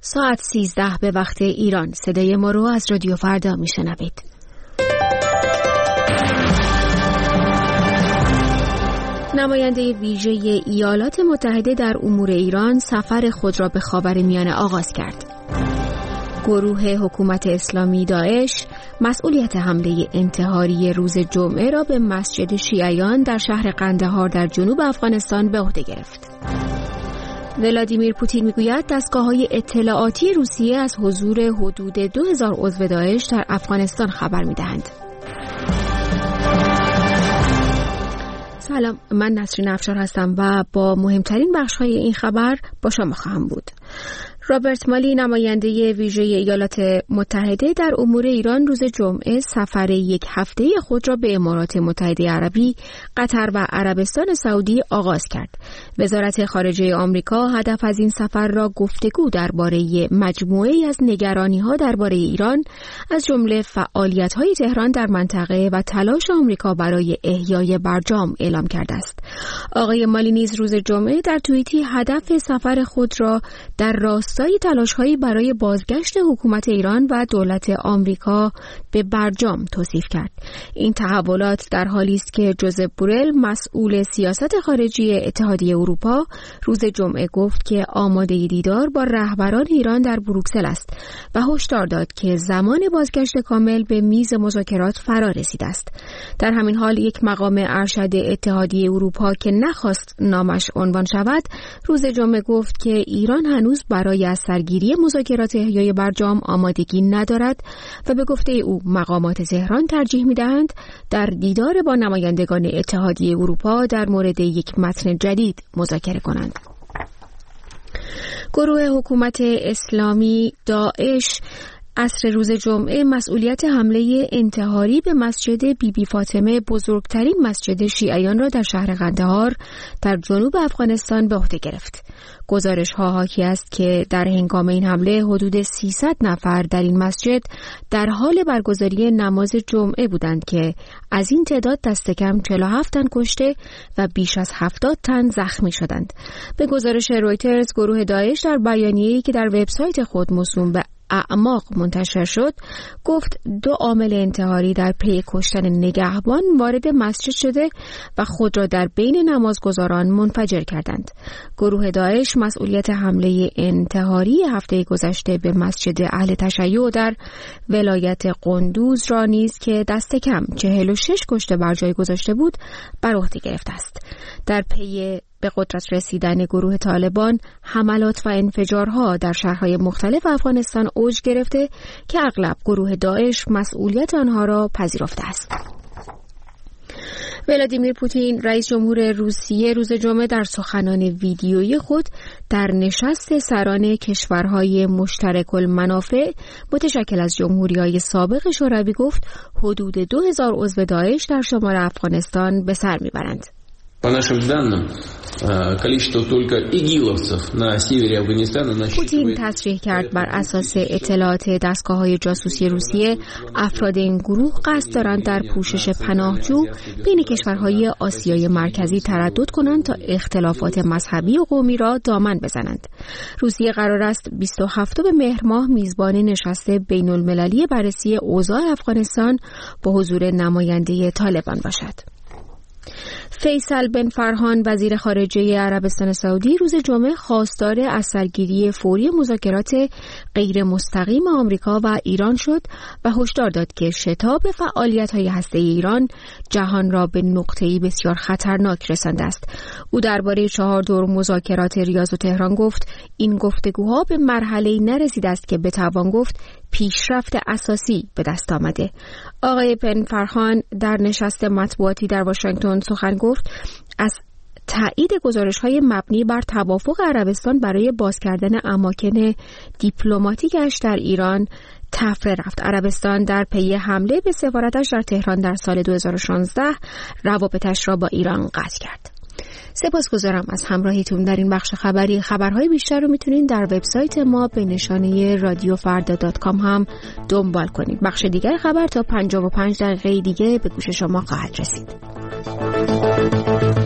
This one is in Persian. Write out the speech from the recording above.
ساعت 13 به وقت ایران. صدای ما رو از رادیو فردا میشنوید. نماینده ویژه ایالات متحده در امور ایران سفر خود را به خاورمیانه آغاز کرد. گروه حکومت اسلامی داعش مسئولیت حمله انتحاری روز جمعه را به مسجد شیعیان در شهر قندهار در جنوب افغانستان به عهده گرفت. ولادیمیر پوتین میگوید دستگاه‌های اطلاعاتی روسیه از حضور حدود 2000 عضو داعش در افغانستان خبر می‌دهند. سلام، من نسرین افشار هستم و با مهمترین بخش‌های این خبر با شما خواهم بود. رابرت مالی نماینده ویژه ایالات متحده در امور ایران روز جمعه سفر یک هفته خود را به امارات متحده عربی، قطر و عربستان سعودی آغاز کرد. وزارت خارجه آمریکا هدف از این سفر را گفتگو درباره مجموعه‌ای از نگرانی‌ها درباره ایران، از جمله فعالیت‌های تهران در منطقه و تلاش آمریکا برای احیای برجام اعلام کرده است. آقای مالی نیز روز جمعه در توییتی هدف سفر خود را در راستای تلاش‌هایی برای بازگشت حکومت ایران و دولت آمریکا به برجام توصیف کرد. این تحولات در حالی است که جوزف بورل مسئول سیاست خارجی اتحادیه اروپا روز جمعه گفت که آماده دیدار با رهبران ایران در بروکسل است و هشدار داد که زمان بازگشت کامل به میز مذاکرات فرا رسیده است. در همین حال یک مقام ارشد اتحادیه اروپا که نخواست نامش عنوان شود روز جمعه گفت که ایران هنوز برای از سرگیری مذاکرات احیای برجام آمادگی ندارد و به گفته او مقامات تهران ترجیح می‌دهند در دیدار با نمایندگان اتحادیه اروپا در مورد یک متن جدید مذاکره کنند. گروه حکومت اسلامی داعش عصر روز جمعه مسئولیت حمله انتحاری به مسجد بیبی فاطمه، بزرگترین مسجد شیعیان را در شهر قندهار در جنوب افغانستان به عهده گرفت. گزارش‌ها حاکی است که در هنگام این حمله حدود 300 نفر در این مسجد در حال برگزاری نماز جمعه بودند که از این تعداد دست کم 47 تن کشته و بیش از 70 تن زخمی شدند. به گزارش رویترز، گروه داعش در بیانیه‌ای که در وبسایت خود موسوم به اعماق منتشر شد گفت 2 عامل انتحاری در پی کشتن نگهبان وارد مسجد شده و خود را در بین نمازگزاران منفجر کردند. گروه داعش مسئولیت حمله انتحاری هفته گذشته به مسجد اهل تشیع در ولایت قندوز را نیز که دست کم 46 کشته بر جای گذاشته بود بر عهده گرفته است. در پی به قدرت رسیدن گروه طالبان، حملات و انفجارها در شهرهای مختلف افغانستان اوج گرفته که اغلب گروه داعش مسئولیت آنها را پذیرفته است. ولادیمیر پوتین رئیس جمهور روسیه روز جمعه در سخنان ویدیویی خود در نشست سران کشورهای مشترک المنافع متشکل از جمهوری‌های سابق شوروی گفت حدود 2000 عضو داعش در شمال افغانستان به سر میبرند. По нашим данным, количество только игиловцев на севере Афганистана насчитывает. پوتین تصریح کرد بر اساس اطلاعات دستگاه‌های جاسوسی روسیه افراد این گروه قصد دارند در پوشش پناهجو بین کشورهای آسیای مرکزی تردد کنند تا اختلافات مذهبی و قومی را دامن بزنند. روسیه قرار است 27 مهر ماه میزبان نشست بین‌المللی بررسی اوضاع افغانستان با حضور نماینده طالبان باشد. فیصل بن فرهان وزیر خارجه عربستان سعودی روز جمعه خواستار از سرگیری فوری مذاکرات غیر مستقیم آمریکا و ایران شد و هشدار داد که شتاب فعالیت‌های هسته‌ای ایران جهان را به نقطه‌ای بسیار خطرناک رسانده است. او درباره 4 دور مذاکرات ریاض و تهران گفت این گفتگوها به مرحله‌ای نرسیده است که بتوان گفت پیشرفت اساسی به دست آمده. آقای بن فرهان در نشست مطبوعاتی در واشنگتن سخن گفت از تایید گزارش‌های مبنی بر توافق عربستان برای باز کردن اماکن دیپلماتیکش در ایران تفره رفت. عربستان در پی حمله به سفارتش در تهران در سال 2016 روابطش را با ایران قطع کرد. سپاسگزارم از همراهیتون در این بخش خبری. خبرهای بیشتر رو میتونین در وبسایت ما به نشانه radiofarda.com هم دنبال کنید. بخش دیگر خبر تا 55 دقیقه دیگه به گوش شما خواهد رسید.